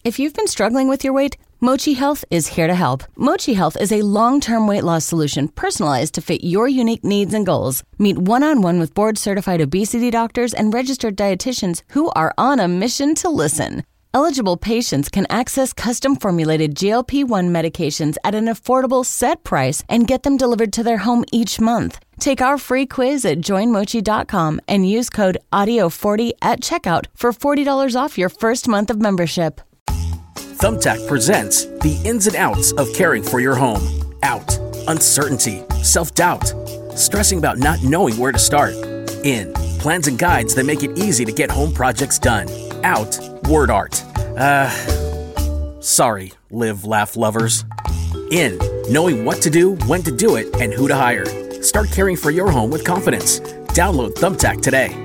If you've been struggling with your weight, Mochi Health is here to help. Mochi Health is a long-term weight loss solution personalized to fit your unique needs and goals. Meet one-on-one with board-certified obesity doctors and registered dietitians who are on a mission to listen. Eligible patients can access custom-formulated GLP-1 medications at an affordable set price and get them delivered to their home each month. Take our free quiz at joinmochi.com and use code AUDIO40 at checkout for $40 off your first month of membership. Thumbtack presents the ins and outs of caring for your home. Out, uncertainty, self-doubt, stressing about not knowing where to start. In, plans and guides that make it easy to get home projects done. Out, word art. Sorry, live, laugh lovers. In, knowing what to do, when to do it, and who to hire. Start caring for your home with confidence. Download Thumbtack today.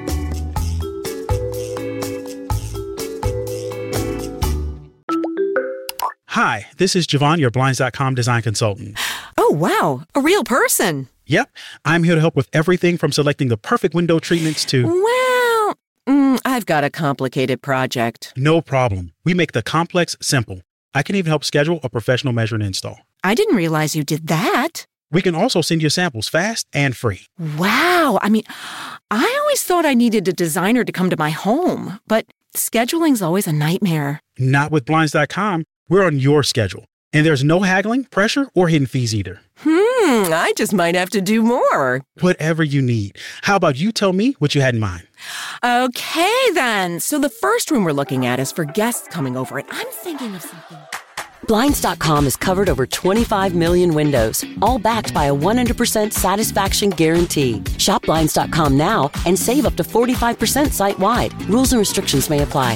Hi, this is Javon, your Blinds.com design consultant. Oh, wow. A real person. Yep. I'm here to help with everything from selecting the perfect window treatments to... Well, I've got a complicated project. No problem. We make the complex simple. I can even help schedule a professional measure and install. I didn't realize you did that. We can also send you samples fast and free. Wow. I always thought I needed a designer to come to my home, but scheduling's always a nightmare. Not with Blinds.com. We're on your schedule. And there's no haggling, pressure, or hidden fees either. I just might have to do more. Whatever you need. How about you tell me what you had in mind? Okay, then. So the first room we're looking at is for guests coming over, and I'm thinking of something. Blinds.com has covered over 25 million windows, all backed by a 100% satisfaction guarantee. Shop Blinds.com now and save up to 45% site-wide. Rules and restrictions may apply.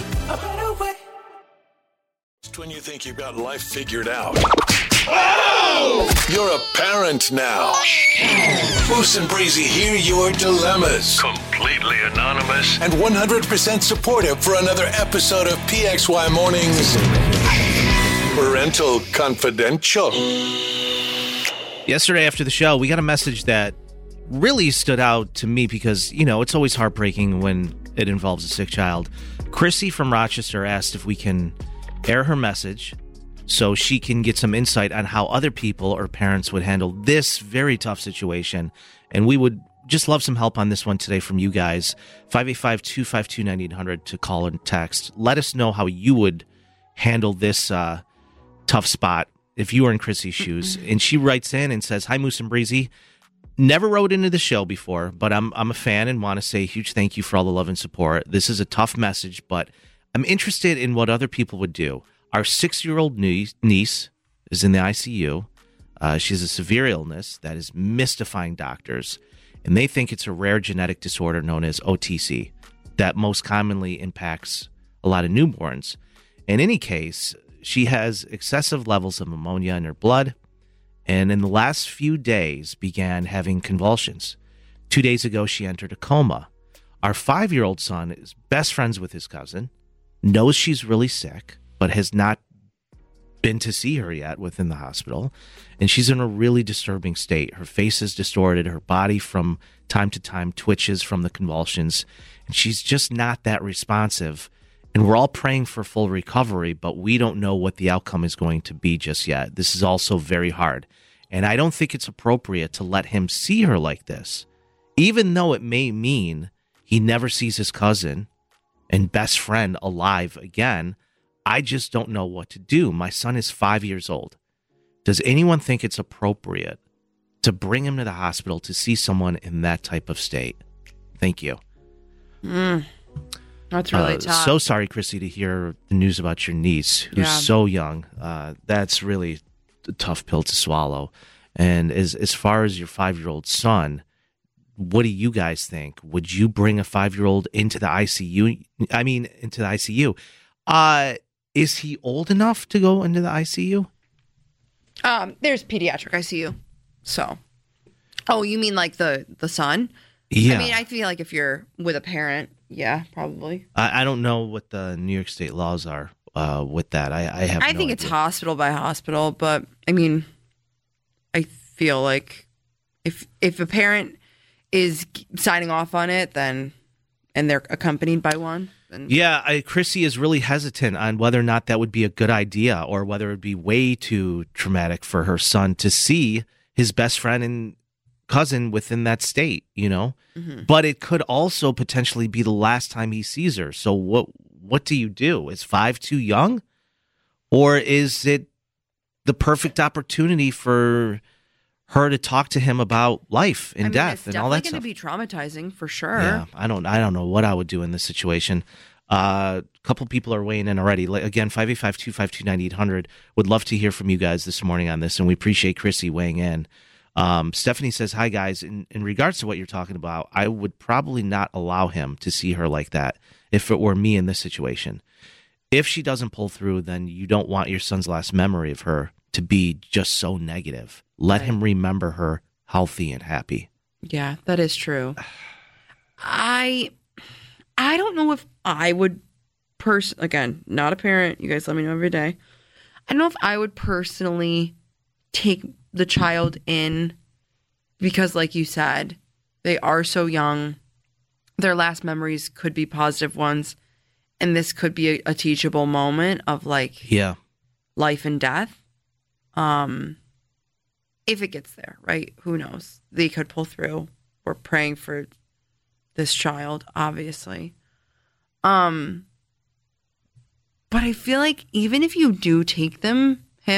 When you think you've got life figured out. Oh! You're a parent now. Moose and Breezy hear your dilemmas. Completely anonymous. And 100% supportive for another episode of PXY Mornings Parental Confidential. Yesterday after the show, we got a message that really stood out to me because, it's always heartbreaking when it involves a sick child. Chrissy from Rochester asked if we can air her message so she can get some insight on how other people or parents would handle this very tough situation. And we would just love some help on this one today from you guys. 585-252-9800 to call and text. Let us know how you would handle this tough spot if you were in Chrissy's shoes. And she writes in and says, "Hi, Moose and Breezy. Never wrote into the show before, but I'm a fan and want to say a huge thank you for all the love and support. This is a tough message, but I'm interested in what other people would do. Our 6-year-old niece is in the ICU. She has a severe illness that is mystifying doctors, and they think it's a rare genetic disorder known as OTC that most commonly impacts a lot of newborns. In any case, she has excessive levels of ammonia in her blood, and in the last few days began having convulsions. 2 days ago, she entered a coma. Our 5-year-old son is best friends with his cousin, knows she's really sick, but has not been to see her yet within the hospital. And she's in a really disturbing state. Her face is distorted. Her body from time to time twitches from the convulsions. And she's just not that responsive. And we're all praying for full recovery, but we don't know what the outcome is going to be just yet. This is also very hard. And I don't think it's appropriate to let him see her like this, even though it may mean he never sees his cousin and best friend alive again. I just don't know what to do. My son is 5 years old. Does anyone think it's appropriate to bring him to the hospital to see someone in that type of state? Thank you. That's really tough. So sorry, Chrissy, to hear the news about your niece, who's so young. That's really a tough pill to swallow. And as far as your 5-year-old son, what do you guys think? Would you bring a 5-year-old into the ICU? Into the ICU. Is he old enough to go into the ICU? There's pediatric ICU. So, you mean like the son? Yeah. I feel like if you're with a parent, yeah, probably. I don't know what the New York State laws are with that. I think it's hospital by hospital, but I feel like if a parent is signing off on it, then and they're accompanied by one, And Chrissy is really hesitant on whether or not that would be a good idea or whether it would be way too traumatic for her son to see his best friend and cousin within that state, But it could also potentially be the last time he sees her. So what do you do? Is 5 too young? Or is it the perfect opportunity for her to talk to him about life and death and all that stuff? It's definitely going to be traumatizing for sure. Yeah, I don't know what I would do in this situation. A couple people are weighing in already. Again, 585-252-9800. Would love to hear from you guys this morning on this, and we appreciate Chrissy weighing in. Stephanie says, hi, guys. In regards to what you're talking about, I would probably not allow him to see her like that if it were me in this situation. If she doesn't pull through, then you don't want your son's last memory of her to be just so negative. Let him remember her healthy and happy. Yeah, that is true. I don't know if I would again, not a parent. You guys let me know every day. I don't know if I would personally take the child in because, like you said, they are so young. Their last memories could be positive ones. And this could be a teachable moment of life and death. If it gets there, right? Who knows? They could pull through. We're praying for this child, obviously. But I feel like even if you do take him,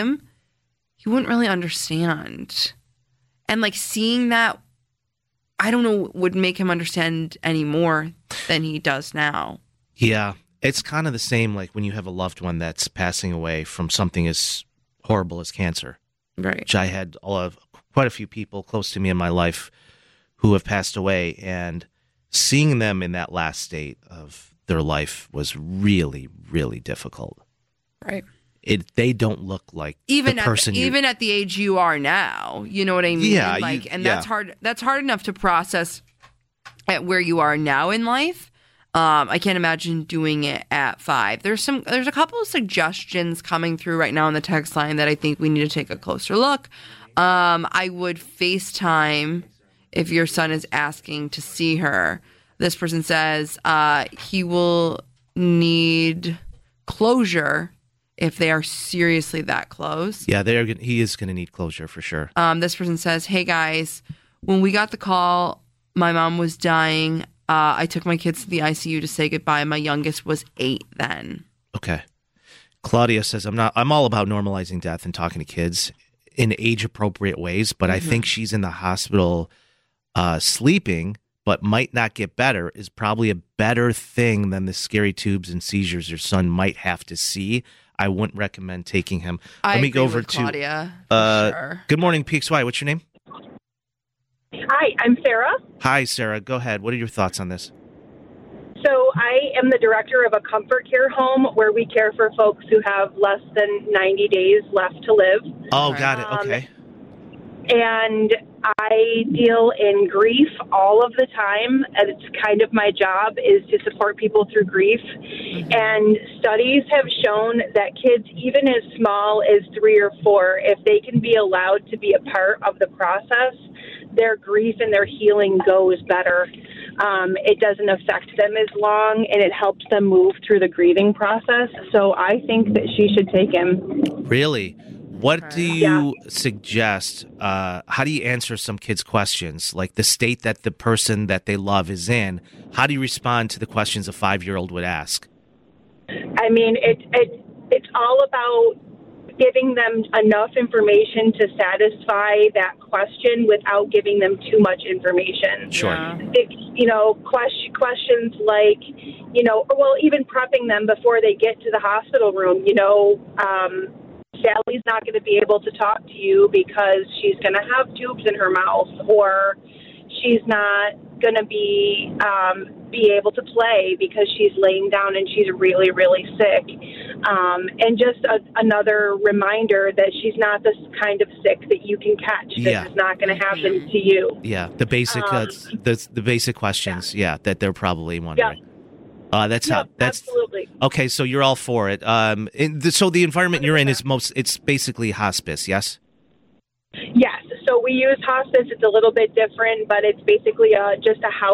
he wouldn't really understand. And seeing that, I don't know, would make him understand any more than he does now. Yeah. It's kind of the same when you have a loved one that's passing away from something as horrible as cancer. Right. Which I had quite a few people close to me in my life who have passed away, and seeing them in that last state of their life was really, really difficult. Right. They don't look like even the person even at the age you are now. You know what I mean? Yeah. That's hard. That's hard enough to process at where you are now in life. I can't imagine doing it at 5. There's a couple of suggestions coming through right now on the text line that I think we need to take a closer look. I would FaceTime if your son is asking to see her. This person says he will need closure if they are seriously that close. Yeah, he is going to need closure for sure. This person says, hey guys, when we got the call, my mom was dying. I took my kids to the ICU to say goodbye. My youngest was 8 then. Okay. Claudia says, I'm all about normalizing death and talking to kids in age-appropriate ways, but I think she's in the hospital sleeping, but might not get better is probably a better thing than the scary tubes and seizures your son might have to see. I wouldn't recommend taking him. Let me go over to Claudia. Sure. Good morning, PXY. What's your name? Hi, I'm Sarah. Hi, Sarah. Go ahead. What are your thoughts on this? So I am the director of a comfort care home where we care for folks who have less than 90 days left to live. Oh, got it. Okay. And I deal in grief all of the time. And it's kind of my job is to support people through grief. And studies have shown that kids, even as small as 3 or 4, if they can be allowed to be a part of the process, their grief and their healing goes better. It doesn't affect them as long, and it helps them move through the grieving process. So I think that she should take him. Really? What do you suggest? How do you answer some kids' questions, like the state that the person that they love is in? How do you respond to the questions a 5-year-old would ask? I mean, it's all about giving them enough information to satisfy that question without giving them too much information. Sure. Questions like, well, even prepping them before they get to the hospital room, Sally's not going to be able to talk to you because she's going to have tubes in her mouth, or she's not going to be able to play because she's laying down and she's really, really sick. And just another reminder that she's not this kind of sick that you can catch. This is not going to happen to you. Yeah, the basic the basic questions. Yeah, that they're probably wondering. That's absolutely okay. So you're all for it. So the environment you're in it's basically hospice. Yes. Yes. So we use hospice. It's a little bit different, but it's basically just a house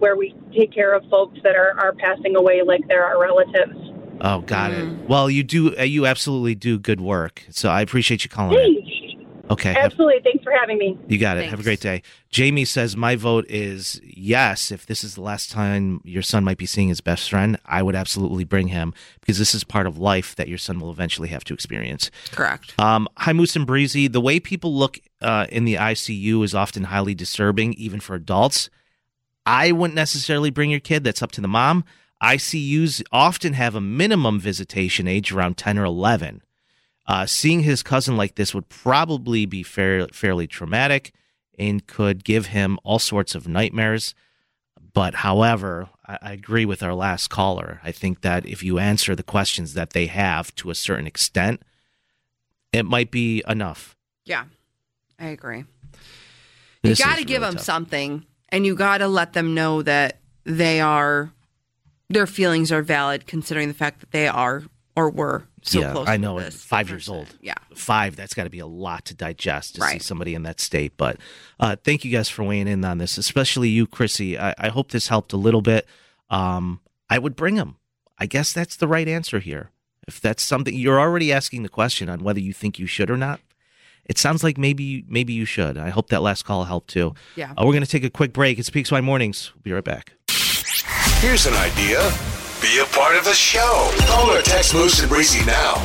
where we take care of folks that are passing away like they're our relatives. Oh, got it. Well, you absolutely do good work. So I appreciate you calling in. Okay. Absolutely. Thanks for having me. You got it. Thanks. Have a great day. Jamie says, my vote is yes. If this is the last time your son might be seeing his best friend, I would absolutely bring him because this is part of life that your son will eventually have to experience. Correct. Hi, Moose and Breezy. The way people look in the ICU is often highly disturbing, even for adults. I wouldn't necessarily bring your kid. That's up to the mom. ICUs often have a minimum visitation age around 10 or 11. Seeing his cousin like this would probably be fairly traumatic and could give him all sorts of nightmares. But however, I agree with our last caller. I think that if you answer the questions that they have to a certain extent, it might be enough. Yeah, I agree. You got to give them something, and you got to let them know that their feelings are valid, considering the fact that they are or were so close. I know. To this 5 years old. Yeah. 5, that's got to be a lot to digest to see Right. somebody in that state. But thank you guys for weighing in on this, especially you, Chrissy. I hope this helped a little bit. I would bring him. I guess that's the right answer here. If that's something you're already asking the question on whether you think you should or not, it sounds like maybe you should. I hope that last call helped too. Yeah. We're going to take a quick break. It's PXY Mornings. We'll be right back. Here's an idea. Be a part of the show. Call or text Moose and Breezy now.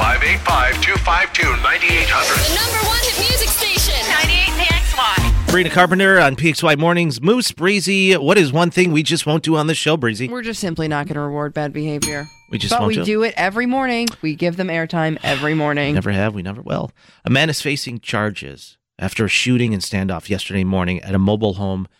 585-252-9800. The number one hit music station. 98 PXY. Brina Carpenter on PXY Mornings. Moose, Breezy, what is one thing we just won't do on the show, Breezy? We're just simply not going to reward bad behavior. But we do it every morning. We give them airtime every morning. Never have. We never will. A man is facing charges after a shooting and standoff yesterday morning at a mobile home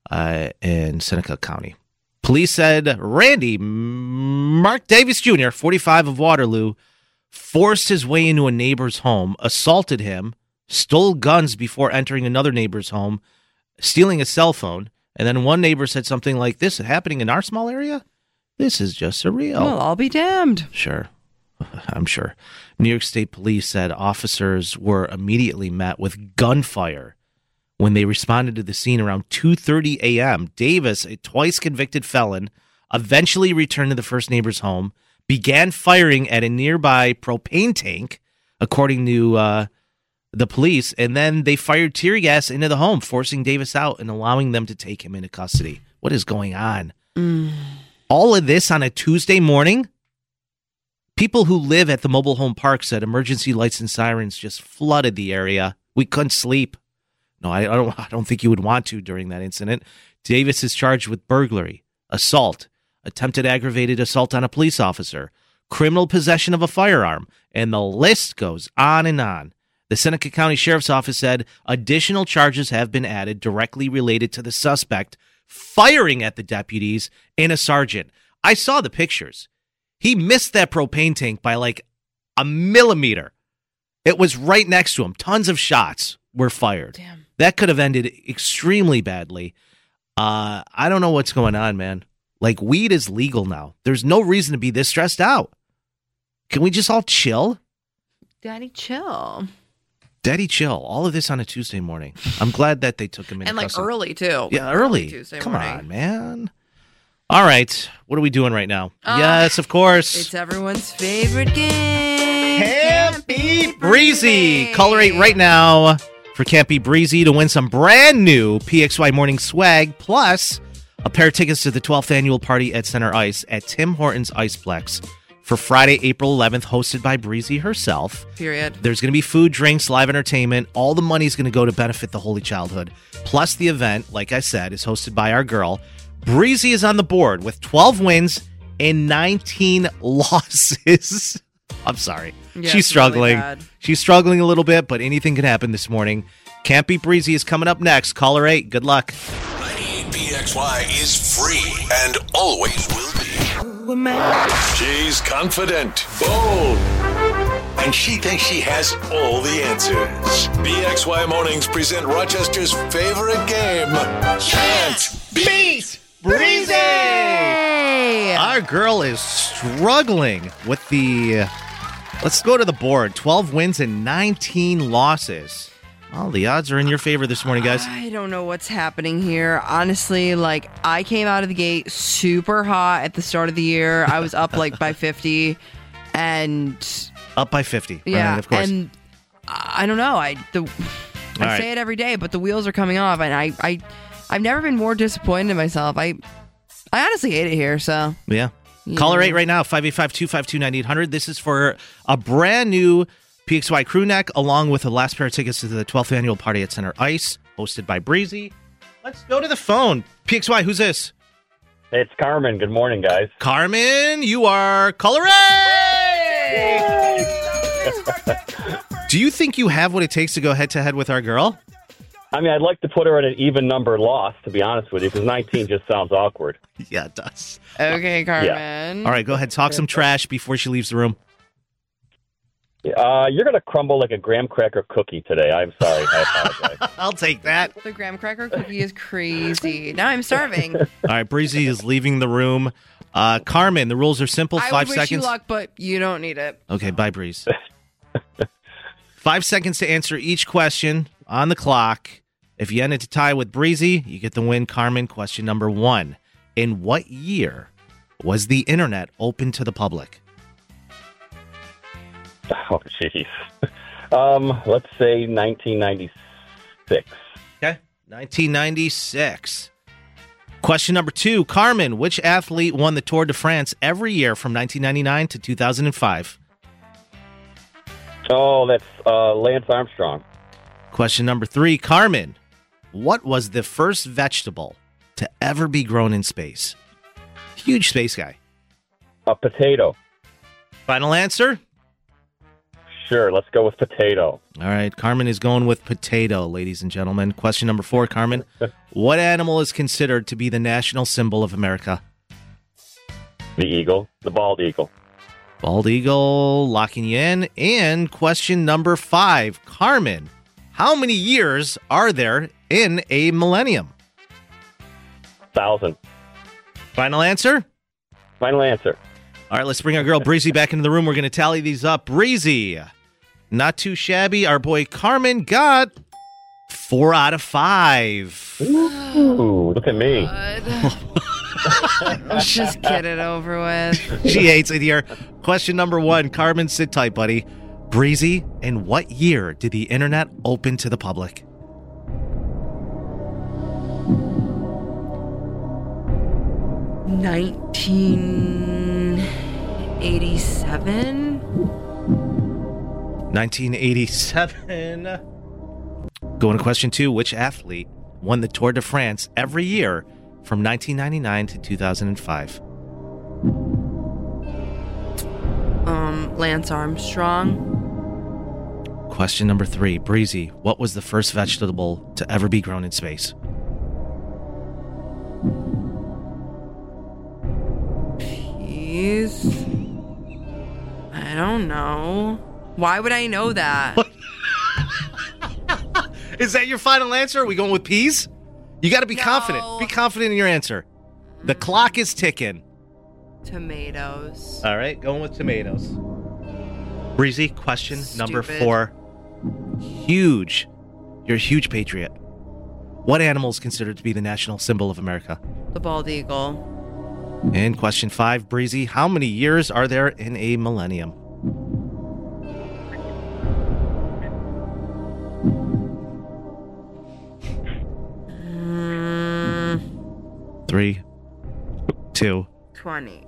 in Seneca County. Police said Randy Mark Davis Jr., 45 of Waterloo, forced his way into a neighbor's home, assaulted him, stole guns before entering another neighbor's home, stealing a cell phone, and then one neighbor said something like, "This is happening in our small area? This is just surreal." Well, I'll be damned. Sure. I'm sure. New York State Police said officers were immediately met with gunfire when they responded to the scene around 2:30 a.m. Davis, a twice-convicted felon, eventually returned to the first neighbor's home, began firing at a nearby propane tank, according to the police, and then they fired tear gas into the home, forcing Davis out and allowing them to take him into custody. What is going on? All of this on a Tuesday morning? People who live at the mobile home park said emergency lights and sirens just flooded the area. We couldn't sleep. No, I don't think you would want to during that incident. Davis is charged with burglary, assault, attempted aggravated assault on a police officer, criminal possession of a firearm, and the list goes on and on. The Seneca County Sheriff's Office said additional charges have been added directly related to the suspect firing at the deputies and a sergeant. I saw the pictures. He missed that propane tank by like a millimeter. It was right next to him. Tons of shots were fired. Damn. That could have ended extremely badly. I don't know what's going on, man. Like, weed is legal now. There's no reason to be this stressed out. Can we just all chill? Daddy, chill. Daddy, chill. All of this on a Tuesday morning. I'm glad that they took him in. And like early, too. Yeah, early. Tuesday Come morning. on, man. All right. What are we doing right now? Yes, of course. It's everyone's favorite game. Can't Be Breezy. Caller 8 right now for Can't Be Breezy to win some brand new PXY Morning swag, plus a pair of tickets to the 12th annual party at Center Ice at Tim Hortons Iceplex for Friday, April 11th, hosted by Breezy herself. Period. There's going to be food, drinks, live entertainment. All the money's going to go to benefit the Holy Childhood. Plus, the event, like I said, is hosted by our girl. Breezy is on the board with 12 wins and 19 losses. I'm sorry. Yeah, She's struggling. really bad. She's struggling a little bit, but anything can happen this morning. Can't Be Breezy is coming up next. Caller 8. Good luck. 98 PXY is free and always will be. She's confident, bold, and she thinks she has all the answers. PXY Mornings present Rochester's favorite game, Can't Beat Breezy! Our girl is struggling with the... Let's go to the board. 12 wins and 19 losses. Well, the odds are in your favor this morning, guys. I don't know what's happening here. Honestly, like, I came out of the gate super hot at the start of the year. I was up like by 50 and Up by 50. yeah, Right, of course. and I don't know. I right. say it every day, but the wheels are coming off, and I've never been more disappointed in myself. I honestly hate it here, so. Yeah. Caller 8 right now, 585-252-9800. This is for a brand new PXY crew neck, along with the last pair of tickets to the 12th annual party at Center Ice, hosted by Breezy. Let's go to the phone. PXY, who's this? It's Carmen. Good morning, guys. Carmen, you are caller 8! Do you think you have what it takes to go head-to-head with our girl? I mean, I'd like to put her at an even number loss, to be honest with you, because 19 just sounds awkward. Yeah, it does. Okay, Carmen. All right, go ahead. Talk some trash before she leaves the room. You're going to crumble like a graham cracker cookie today. I'm sorry. I apologize. I'll take that. The graham cracker cookie is crazy. Now I'm starving. All right, Breezy is leaving the room. Carmen, the rules are simple. I 5 wish seconds. you luck, but you don't need it. Okay, bye, Breeze. 5 seconds to answer each question on the clock. If you end it to tie with Breezy, you get the win. Carmen, question number 1. In what year was the internet open to the public? Oh, jeez. Let's say 1996. Okay, 1996. Question number 2. Carmen, which athlete won the Tour de France every year from 1999 to 2005? Oh, that's Lance Armstrong. Question number 3. Carmen, what was the first vegetable to ever be grown in space? Huge space guy. A potato. Final answer? Sure, let's go with potato. All right, Carmen is going with potato, ladies and gentlemen. Question number 4, Carmen. What animal is considered to be the national symbol of America? The eagle. The bald eagle. Bald eagle, locking you in. And question number 5, Carmen. How many years are there in a millennium? 1,000. Final answer? Final answer. All right, let's bring our girl Breezy back into the room. We're going to tally these up. Breezy, not too shabby. Our boy Carmen got 4 out of 5. Ooh, look at me. Let's just get it over with. She hates it here. Question number 1. Carmen, sit tight, buddy. Breezy, in what year did the internet open to the public? $1987. 1987. Going to question 2. Which athlete won the Tour de France every year from 1999 to 2005? Lance Armstrong. Question number 3. Breezy, what was the first vegetable to ever be grown in space? Peas. I don't know. Why would I know that? Is that your final answer? Are we going with peas? You got to be confident. Be confident in your answer. The clock is ticking. Tomatoes. All right, going with tomatoes. Breezy, question number 4. Huge. You're a huge patriot. What animal is considered to be the national symbol of America? The bald eagle. And question 5, Breezy, how many years are there in a millennium? Three, 2, 20.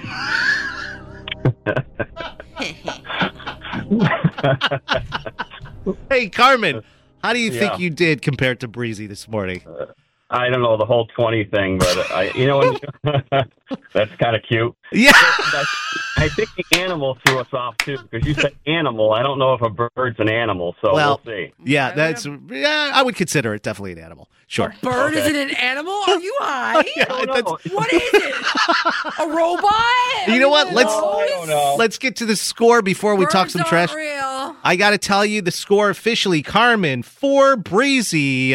Hey, Carmen, how do you think you did compared to Breezy this morning? I don't know the whole 20 thing, but that's kind of cute. Yeah. I think the animal threw us off too, because you said animal. I don't know if a bird's an animal, so we'll see. Yeah, I would consider it definitely an animal. Sure. Bird isn't an animal? Are you high? What is it? A robot? You know what? I don't know. Let's get to the score before we talk some trash. Real. I got to tell you the score officially. Carmen 4, Breezy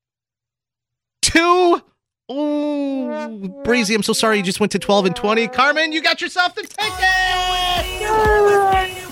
2. Ooh, Breezy, I'm so sorry you just went to 12 and 20. Carmen, you got yourself the ticket!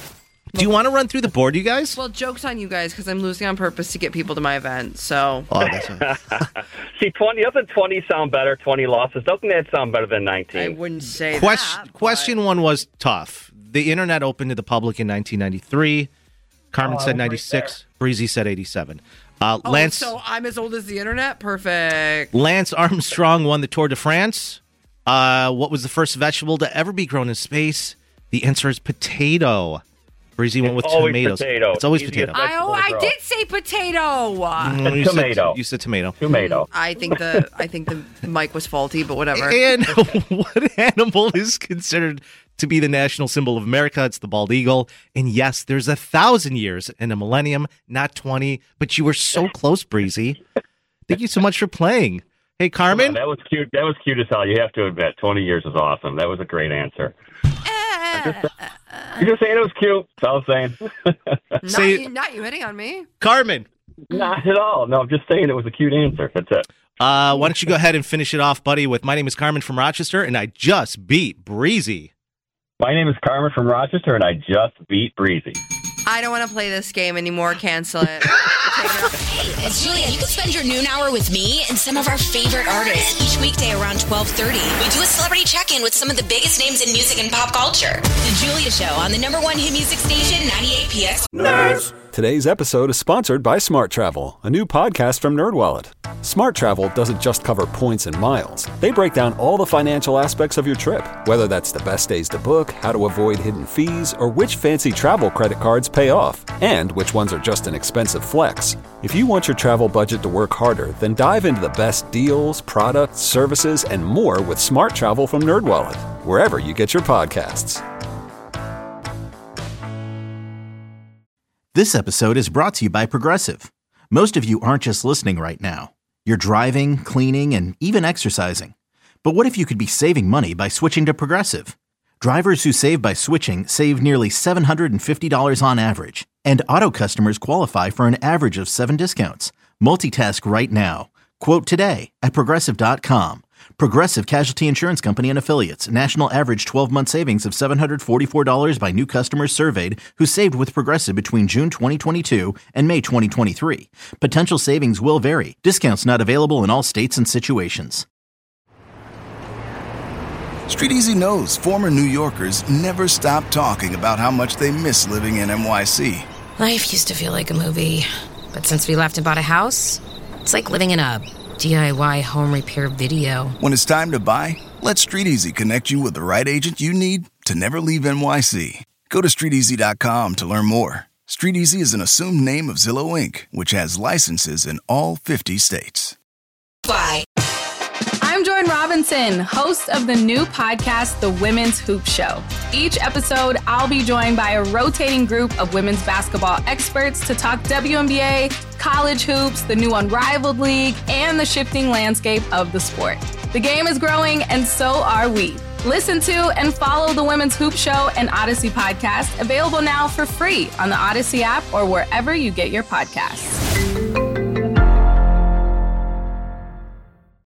Do you want to run through the board, you guys? Well, joke's on you guys because I'm losing on purpose to get people to my event. So, See, 20 doesn't 20 sound better? 20 losses, doesn't that sound better than 19? I wouldn't say Question one was tough. The internet opened to the public in 1993. Carmen said 96. Breezy said 87. Lance. So I'm as old as the internet. Perfect. Lance Armstrong won the Tour de France. What was the first vegetable to ever be grown in space? The answer is potato. Breezy went with tomatoes. Potato. It's always potato. I did say potato. Tomato. You said tomato. Tomato. I think the mic was faulty, but whatever. And what animal is considered to be the national symbol of America? It's the bald eagle. And yes, there's 1,000 years in a millennium, not 20. But you were so close, Breezy. Thank you so much for playing. Hey, Carmen. That was cute. That was cute as hell. You have to admit, 20 years is awesome. That was a great answer. You're just saying it was cute. That's all I'm saying. Not you hitting on me. Carmen. Not at all. No, I'm just saying it was a cute answer. That's it. Why don't you go ahead and finish it off, buddy, with my name is Carmen from Rochester, and I just beat Breezy. My name is Carmen from Rochester, and I just beat Breezy. I don't want to play this game anymore. Cancel it. Hey, it's Julia. You can spend your noon hour with me and some of our favorite artists each weekday around 12:30. We do a celebrity check-in with some of the biggest names in music and pop culture. The Julia Show on the #1 hit music station, 98PX. Nerds! Today's episode is sponsored by Smart Travel, a new podcast from NerdWallet. Smart Travel doesn't just cover points and miles. They break down all the financial aspects of your trip, whether that's the best days to book, how to avoid hidden fees, or which fancy travel credit cards pay off, and which ones are just an expensive flex. If you want your travel budget to work harder, then dive into the best deals, products, services, and more with Smart Travel from NerdWallet, wherever you get your podcasts. This episode is brought to you by Progressive. Most of you aren't just listening right now. You're driving, cleaning, and even exercising. But what if you could be saving money by switching to Progressive? Drivers who save by switching save nearly $750 on average. And auto customers qualify for an average of 7 discounts. Multitask right now. Quote today at Progressive.com. Progressive Casualty Insurance Company and Affiliates. National average 12-month savings of $744 by new customers surveyed who saved with Progressive between June 2022 and May 2023. Potential savings will vary. Discounts not available in all states and situations. StreetEasy knows former New Yorkers never stop talking about how much they miss living in NYC. Life used to feel like a movie, but since we left and bought a house, it's like living in a DIY home repair video. When it's time to buy, let StreetEasy connect you with the right agent you need to never leave NYC. Go to StreetEasy.com to learn more. StreetEasy is an assumed name of Zillow Inc., which has licenses in all 50 states. Bye. I'm Jordan Robinson, host of the new podcast, The Women's Hoop Show. Each episode, I'll be joined by a rotating group of women's basketball experts to talk WNBA, college hoops, the new Unrivaled League, and the shifting landscape of the sport. The game is growing, and so are we. Listen to and follow The Women's Hoop Show and Odyssey podcast, available now for free on the Odyssey app or wherever you get your podcasts.